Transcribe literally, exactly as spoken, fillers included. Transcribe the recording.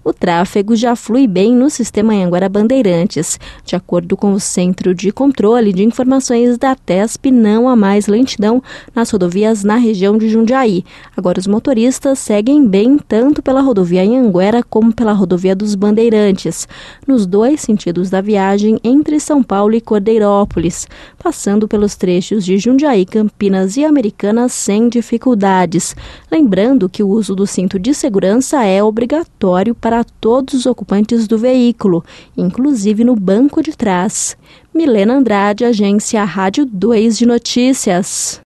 o tráfego já flui bem no sistema Anhanguera Bandeirantes. De acordo com o Centro de Controle de Informações da TESP, não há mais lentidão nas rodovias na região de Jundiaí. Agora os motoristas seguem bem tanto pela rodovia Anhanguera como pela rodovia dos Bandeirantes, nos dois sentidos da viagem entre São Paulo e Cordeirópolis, passando pelos trechos de Jundiaí, Campinas e Americana sem dificuldades. Lembrando que o uso do cinto de segurança é obrigatório para todos os ocupantes do veículo, inclusive no banco de trás. Milena Andrade, Agência Rádio dois de Notícias.